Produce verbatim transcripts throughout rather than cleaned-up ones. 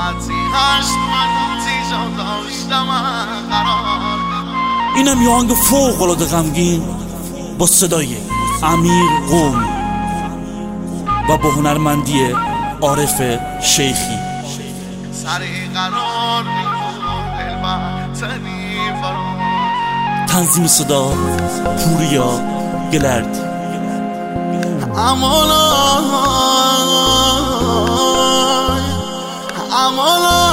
ساعتی هشت من تیجا داشتم قرار. اینم یه آهنگ فوق العاده غمگین با صدای امیر قومی و با هنرمندی عارف شیخی. سری قرار میکن دلبر تنی فرار. تنظیم صدا پوریا گلردی. امالای امالای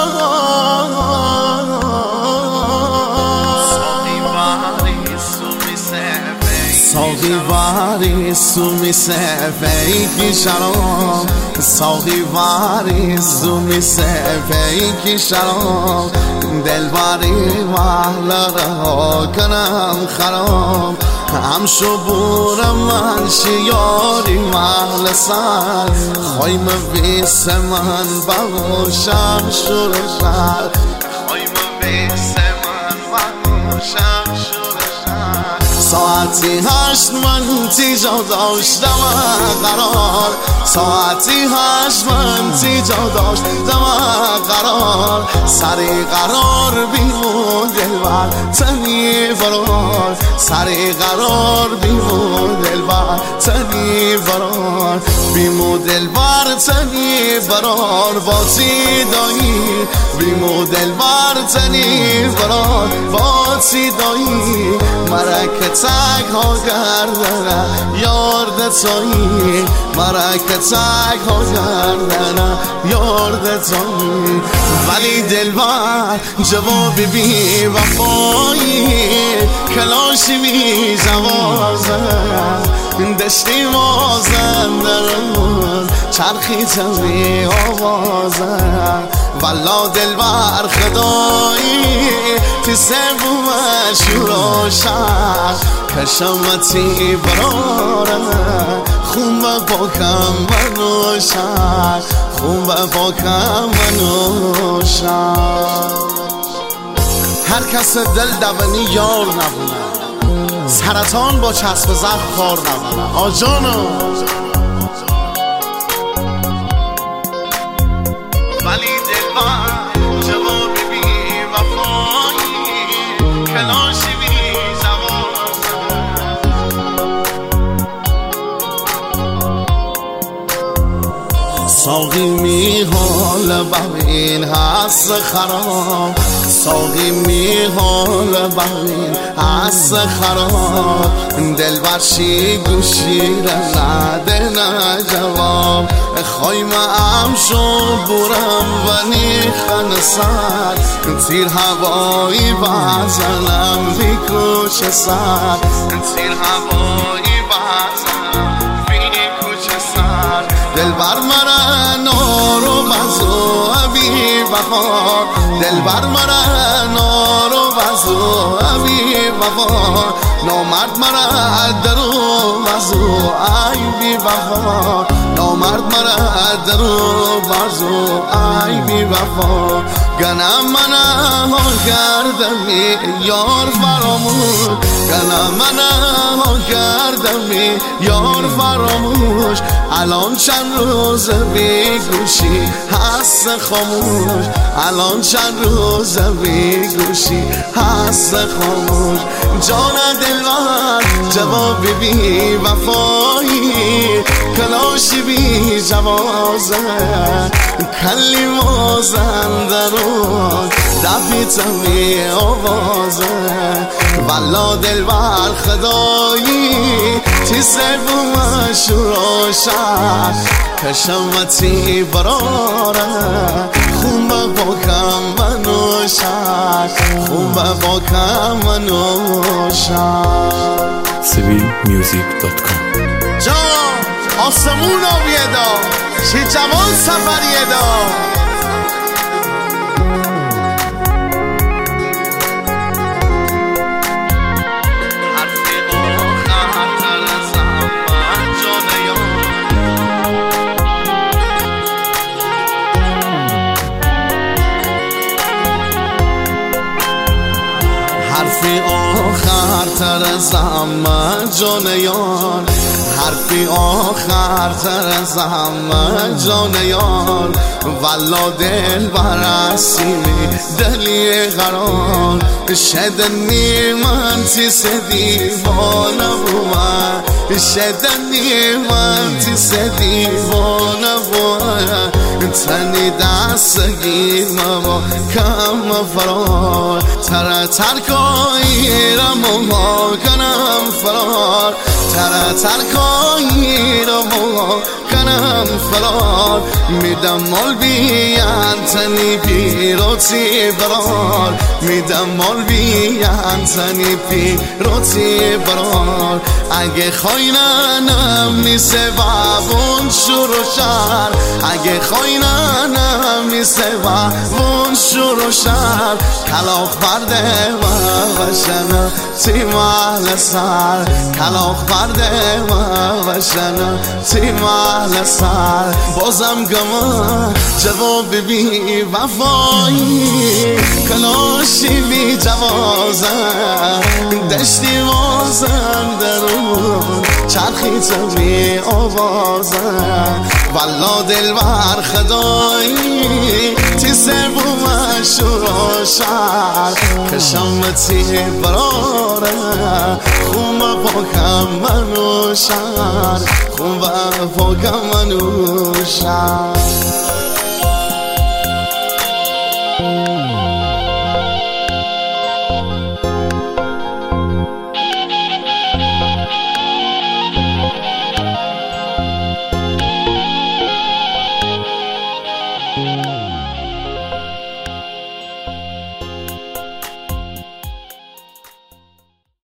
ساقی واری سومی سفی کی شراب. ساقی واری سومی سفی کی شراب. دل باری محل رها کنم خراب. هم شبورم من شیاری محل سر. خوایم بیس من بغوشم شور شر. خوایم بیس من بغوشم شور شر. ساعتی هشت من تیجا داشتم قرار. ساعتی هشت من تیجا داشتم قرار. سری قرار بیمون دلبر تنی فرار. سری قرار بیمون دلبر تنی فرار. بیمون دلبر تنی فرار باتی دایی. بیمون دلبر تنی فرار باتی دایی. مرک تک ها گردنه یارد تایی. مرک تک ها گردنه یارد تایی. ولی دلبر جوابی بی وفایی. کلاشی بی جوازه دشتی مازندرون. چرخی تنبی آوازه والا دلبر خدایی. تی سبو مشورا شد کشمتی براره. خون با پاکم منو شد. خون با پاکم منو شد. هر کس دل دوانی یار نبونه. سرطان با چسب زخم کار نبونه. آجانو ولی دلبر جوابی بی وفایی. کلاشی بی جوازه ساقی می حال ببین هست خراب. ساقی می حال ببین هست خراب. دلبر شی گوشی را نده نه جواب. خوایم ام شو برم و نیخن سر. تیر هوایی بزنم بی کوچ سر. تیر هوایی بزنم بی کوچ سر. دلبر مرا نارو بزو بی وفا. دلبر مرا نارو بزو بی وفا. نامرد مرا درو بزو ای بی وفا. نامرد مرا درو بزو ای بی وفا. گنم منم ها کردمی یار فراموش. گنم منم ها کردمی یار فراموش. الان چند روز بی گوشی هست خاموش. الان چند روز بی گوشی هست خاموش. جان دلبر جوابی بی وفایی. کلاشی بی جوازه کلی مازندرون. دفی تمی آوازه والا دلبر خدایی. تی سبو مشورا شد کشمتی براره. خون با پاکم منو شد. خون با پاکم منو شد. سیویل میوزیک دات کام. جان آسمون آویدا چی جوان سفریه دا. حرفی آخر تر از همه جانیان. حرفی آخر تر از همه جان یار والا دل برسیمی دلی قرار شدنی من تیس دیوانه بومن شدنی من تیس دیوانه بومن تنی دست گیرم و کم فرار تر ترکایی را مما کنم فرار تر ترکایی را مما کنم فرار میدم مال بیان تنی پیروتی برار میدم مال بیان تنی پیروتی برار اگه خواینانم نیسه بابون شروع شر اگه خواینانم نیسه بابون شروع شر کلاخ برده و وشنا تی محل سر کلاخ برده و وشنا تی محل سر بازم گمان جواب بی وفایی کلاشی بی جوازم دشتی وازم درون چرخی تو بی آوازم والا دل بر خدایی تی سر بومن شروع شر کشم تی براره خومه پاکم منو شر خومه پاکم منو شر